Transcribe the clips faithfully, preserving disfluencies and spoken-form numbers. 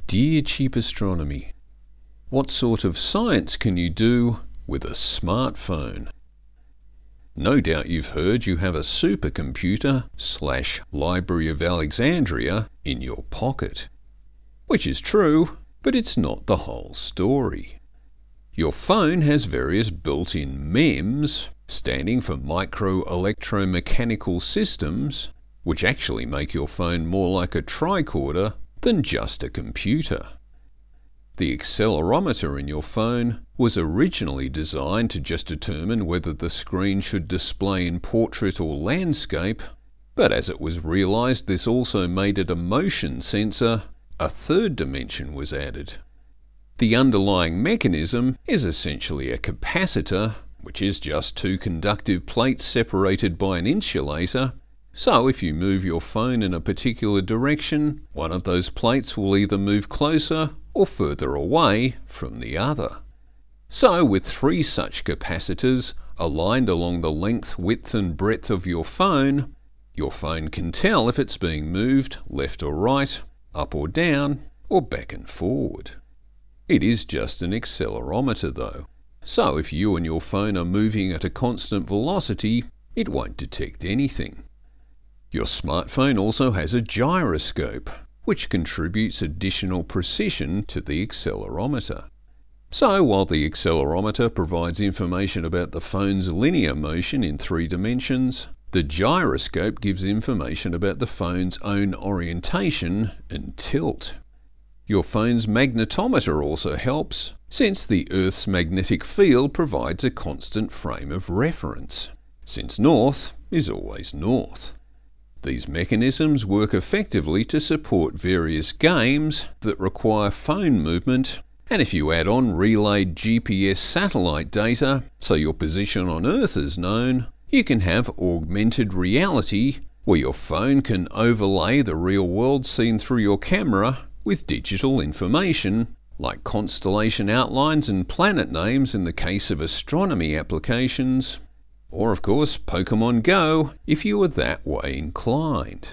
Dear Cheap Astronomy, what sort of science can you do with a smartphone? No doubt you've heard you have a supercomputer slash Library of Alexandria in your pocket. Which is true, but it's not the whole story. Your phone has various built-in M E Ms, standing for Micro Electromechanical Systems, which actually make your phone more like a tricorder than just a computer. The accelerometer in your phone was originally designed to just determine whether the screen should display in portrait or landscape, but as it was realized this also made it a motion sensor, a third dimension was added. The underlying mechanism is essentially a capacitor, which is just two conductive plates separated by an insulator. So if you move your phone in a particular direction, one of those plates will either move closer or further away from the other. So with three such capacitors aligned along the length, width and breadth of your phone, your phone can tell if it's being moved left or right, up or down, or back and forward. It is just an accelerometer though, so if you and your phone are moving at a constant velocity, it won't detect anything. Your smartphone also has a gyroscope, which contributes additional precision to the accelerometer. So while the accelerometer provides information about the phone's linear motion in three dimensions, the gyroscope gives information about the phone's own orientation and tilt. Your phone's magnetometer also helps, since the Earth's magnetic field provides a constant frame of reference, since north is always north. These mechanisms work effectively to support various games that require phone movement, and if you add on relayed G P S satellite data so your position on Earth is known, you can have augmented reality where your phone can overlay the real world seen through your camera with digital information like constellation outlines and planet names in the case of astronomy applications, or of course Pokemon Go if you are that way inclined.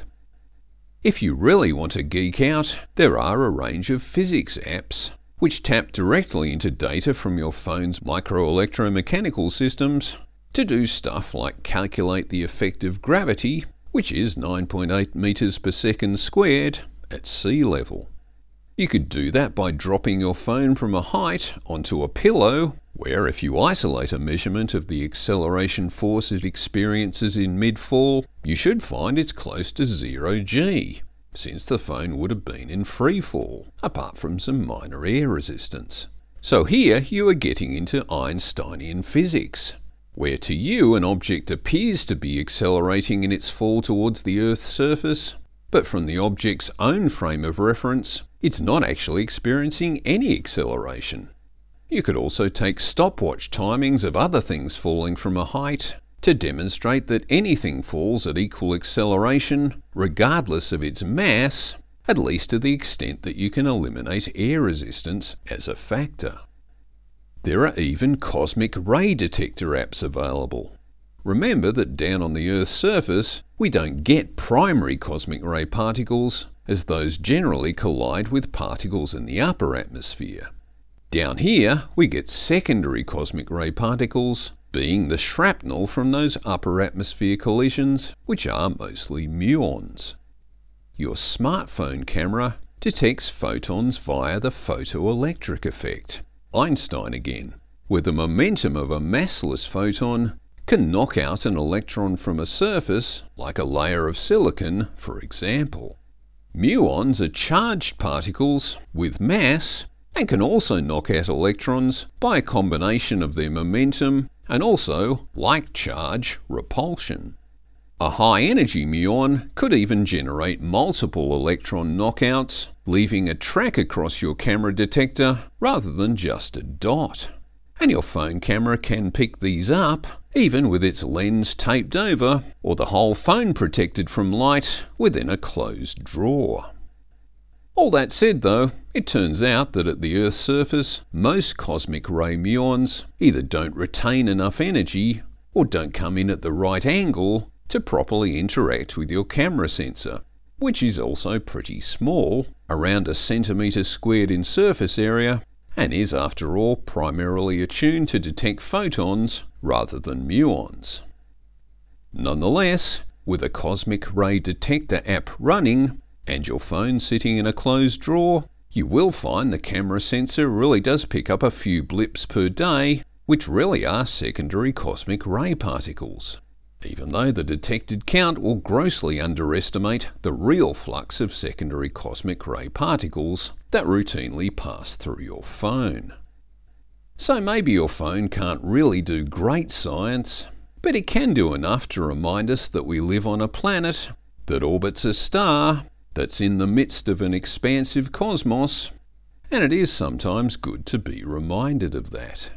If you really want to geek out, there are a range of physics apps which tap directly into data from your phone's microelectromechanical systems to do stuff like calculate the effect of gravity, which is nine point eight meters per second squared at sea level. You could do that by dropping your phone from a height onto a pillow, where if you isolate a measurement of the acceleration force it experiences in mid-fall, you should find it's close to zero G, since the phone would have been in free fall, apart from some minor air resistance. So here you are getting into Einsteinian physics, where to you an object appears to be accelerating in its fall towards the Earth's surface, but from the object's own frame of reference, it's not actually experiencing any acceleration. You could also take stopwatch timings of other things falling from a height to demonstrate that anything falls at equal acceleration, regardless of its mass, at least to the extent that you can eliminate air resistance as a factor. There are even cosmic ray detector apps available. Remember that down on the Earth's surface, we don't get primary cosmic ray particles, as those generally collide with particles in the upper atmosphere. Down here, we get secondary cosmic ray particles, being the shrapnel from those upper atmosphere collisions, which are mostly muons. Your smartphone camera detects photons via the photoelectric effect, Einstein again, where the momentum of a massless photon can knock out an electron from a surface, like a layer of silicon, for example. Muons are charged particles with mass and can also knock out electrons by a combination of their momentum and also, like charge, repulsion. A high-energy muon could even generate multiple electron knockouts, leaving a track across your camera detector rather than just a dot. And your phone camera can pick these up, even with its lens taped over, or the whole phone protected from light within a closed drawer. All that said though, it turns out that at the Earth's surface, most cosmic ray muons either don't retain enough energy or don't come in at the right angle to properly interact with your camera sensor, which is also pretty small, around a centimetre squared in surface area, and is, after all, primarily attuned to detect photons rather than muons. Nonetheless, with a cosmic ray detector app running and your phone sitting in a closed drawer, you will find the camera sensor really does pick up a few blips per day, which really are secondary cosmic ray particles, even though the detected count will grossly underestimate the real flux of secondary cosmic ray particles that routinely pass through your phone. So maybe your phone can't really do great science, but it can do enough to remind us that we live on a planet that orbits a star that's in the midst of an expansive cosmos, and it is sometimes good to be reminded of that.